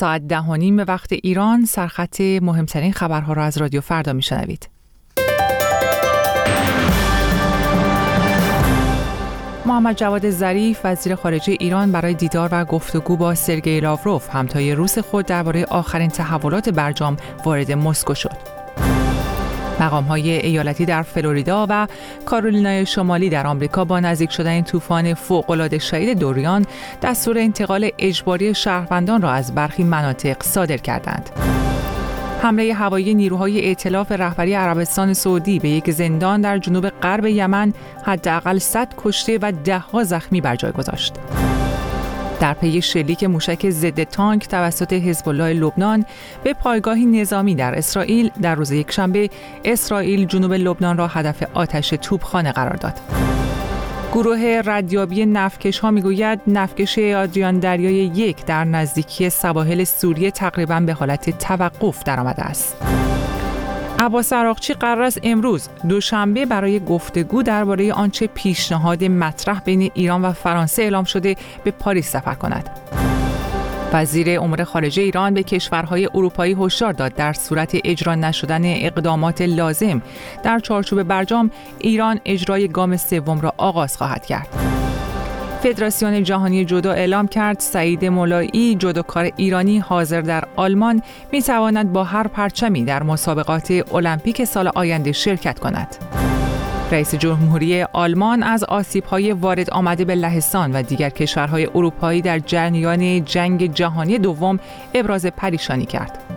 ساعت 10:30 به وقت ایران سرخط مهمترین خبرها را از رادیو فردا میشنوید. محمد جواد ظریف وزیر خارجه ایران برای دیدار و گفتگو با سرگئی لاوروف همتای روس خود درباره آخرین تحولات برجام وارد مسکو شد. مقام‌های ایالتی در فلوریدا و کارولینای شمالی در آمریکا با نزدیک شدن طوفان فوق‌العاده شدید دوریان دستور انتقال اجباری شهروندان را از برخی مناطق صادر کردند. حمله هوایی نیروهای ائتلاف رهبری عربستان سعودی به یک زندان در جنوب غرب یمن حداقل 100 کشته و ده‌ها زخمی بر جای گذاشت. در پی شلیک موشک ضد تانک توسط حزب الله لبنان به پایگاهی نظامی در اسرائیل در روز یکشنبه، اسرائیل جنوب لبنان را هدف آتش توپخانه قرار داد. گروه ردیابی نفتکش‌ها می‌گوید نفتکش آدریان دریای 1 در نزدیکی سواحل سوریه تقریباً به حالت توقف درآمده است. عباس عراقچی قرار است امروز دوشنبه برای گفتگو درباره آنچه پیشنهاد مطرح بین ایران و فرانسه اعلام شده به پاریس سفر کند. وزیر امور خارجه ایران به کشورهای اروپایی هشدار داد در صورت اجرا نشدن اقدامات لازم در چارچوب برجام، ایران اجرای گام سوم را آغاز خواهد کرد. فدراسیون جهانی جودو اعلام کرد سعید مولایی جودوکار ایرانی حاضر در آلمان می‌تواند با هر پرچمی در مسابقات المپیک سال آینده شرکت کند. رئیس جمهوری آلمان از آسیب‌های وارد آمده به لهستان و دیگر کشورهای اروپایی در جریان جنگ جهانی دوم ابراز پریشانی کرد.